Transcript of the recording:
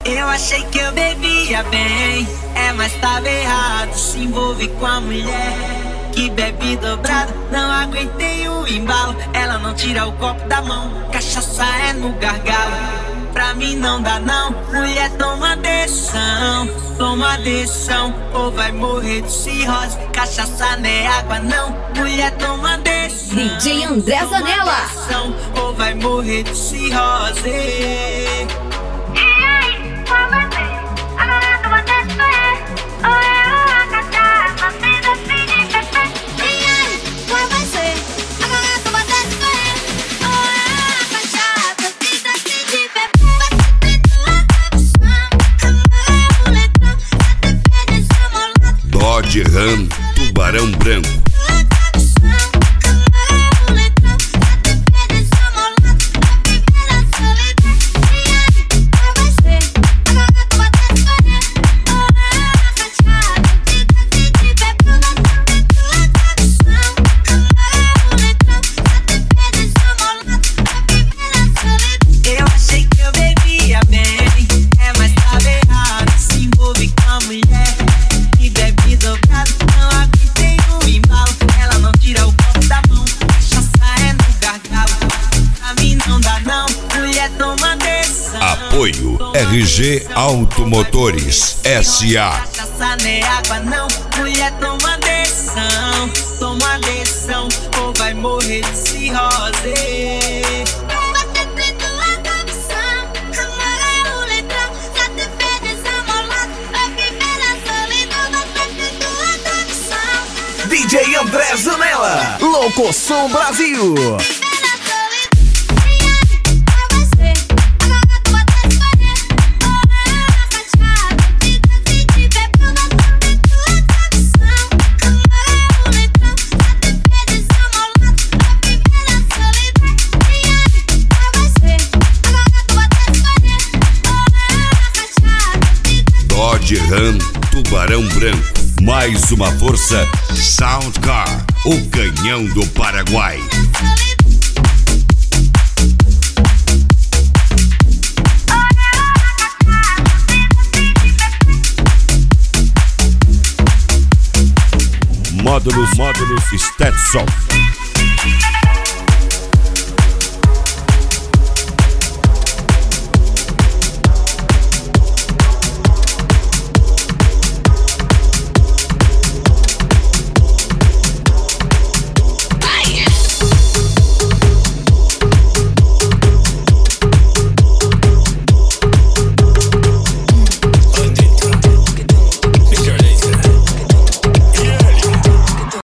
Eu achei que eu bebia bem, mas tava errado. Se envolve com a mulher que bebe dobrado. Não aguentei o embalo, ela não tira o copo da mão. Cachaça é no gargalo, pra mim não dá não. Mulher, toma decisão, ou vai morrer de cirrose. Cachaça não é água não. Mulher, toma decisão, DJ André Zanella, ou vai morrer de cirrose. Dodge Ram Tubarão Branco. Apoio RG Automotores S.A. Cachaça não é água não. Mulher, toma decisão, ou vai morrer de cirrose. DJ André Zanella, Locosom Brasil. Dodge Ram Tubarão Branco. Mais uma força Soundcar, o canhão do Paraguai. Módulos Stetson.